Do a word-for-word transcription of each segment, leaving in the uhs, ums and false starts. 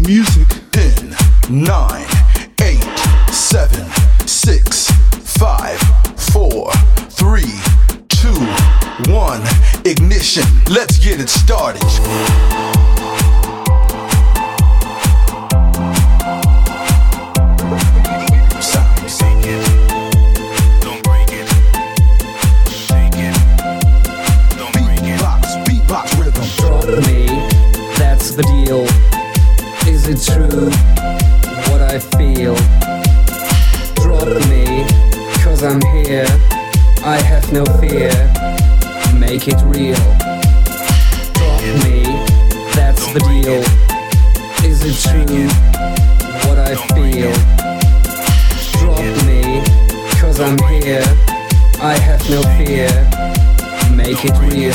music. ten, nine, eight, seven, six, five, four, three, two, one. Ignition. Let's get it started. The deal, is it true what I feel? Drop me, cause I'm here, I have no fear, make it real. Drop me, that's the deal, is it true what I feel? Drop me, cause I'm here, I have no fear, make it real.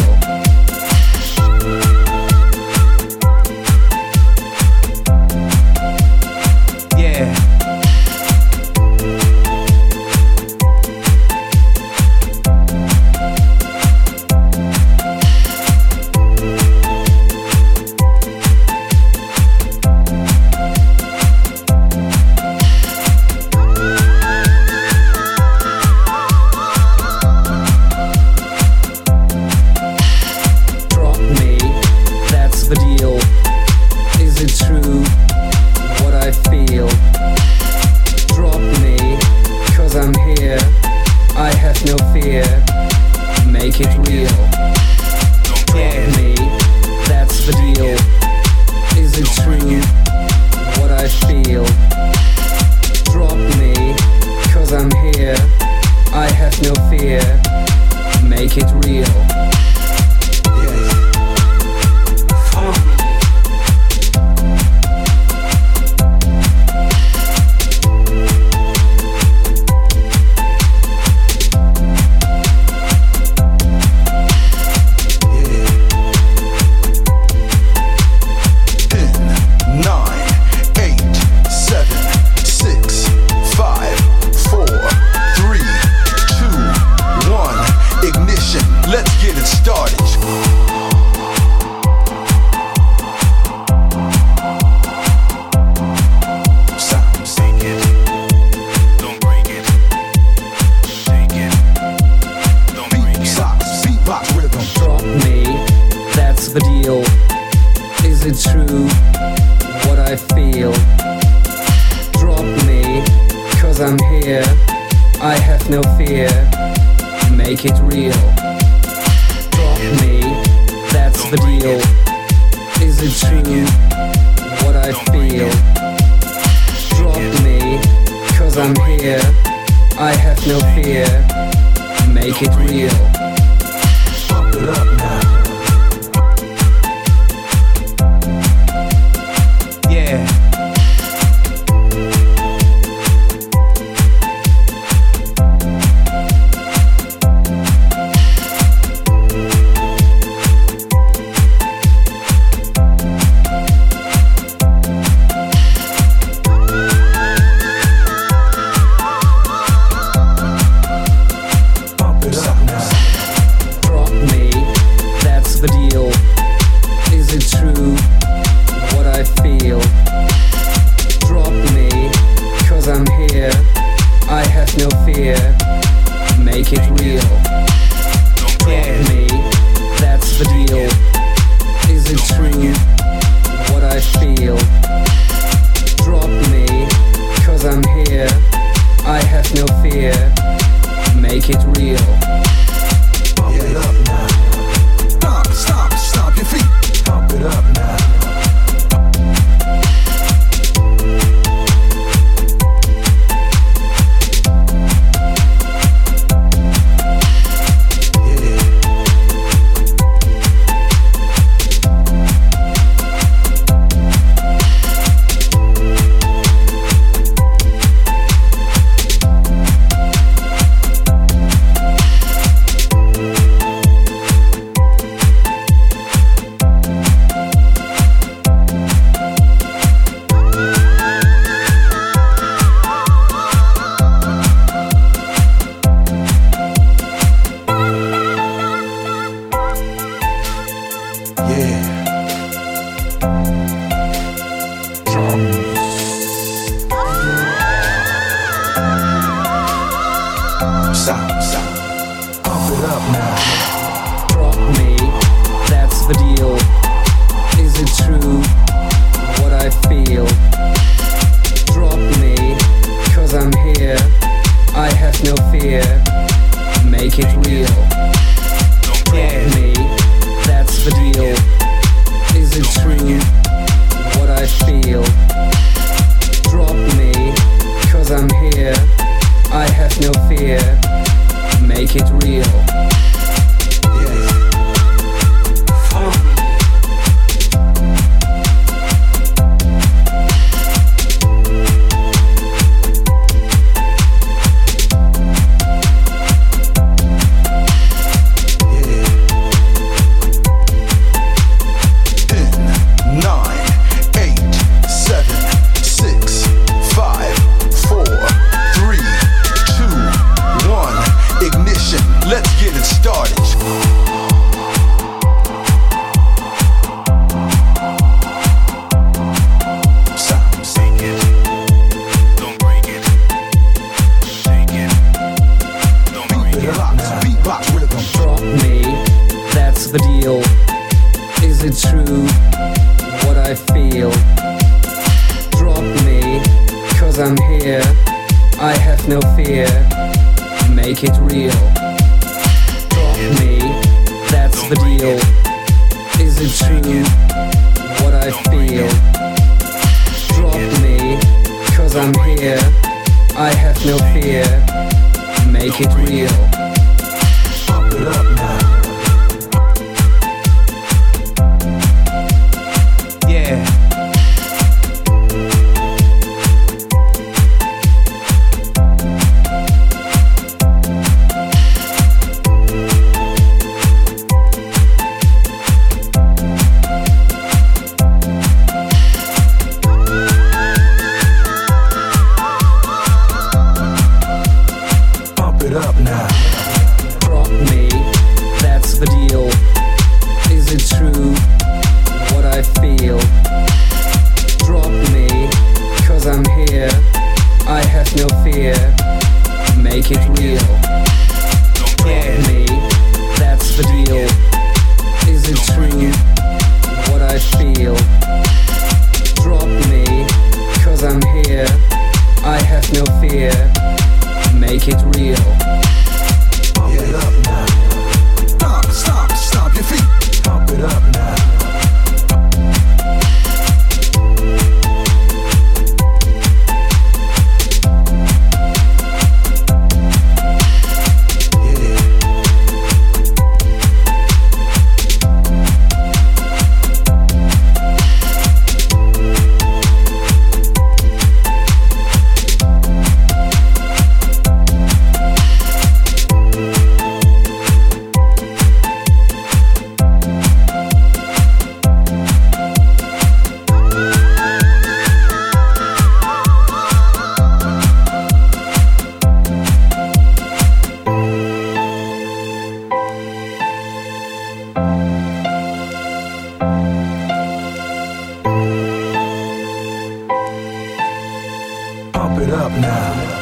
it up now. Drop me, that's the deal. Is it true, what I feel? Drop me, cause I'm here. I have no fear, make it real. Drop me, that's the deal. Is it true, what I feel? Drop me, cause I'm here. I have no fear, make it real. Yeah. Follow me. Let's get it started. Sound, shake it, don't break it. Shake it, don't break it. Beatbox rhythm. Drop me, that's the deal. Is it true, what I feel? Drop me, cause I'm here. I have no fear, make it real. Me, that's the deal. Is it true, what I feel? Drop me, cause I'm here. I have no fear, make it real. Pump it up now. Yeah. Up now. Drop me, that's the deal. Is it true, what I feel? Drop me, cause I'm here. I have no fear, make it real. Drop me, that's the deal. Is it true, what I feel? Drop me, cause I'm here. I have no fear, make it real. Pump it up now. Stop, stop, stop your feet. Pump it up now. Pump it up now.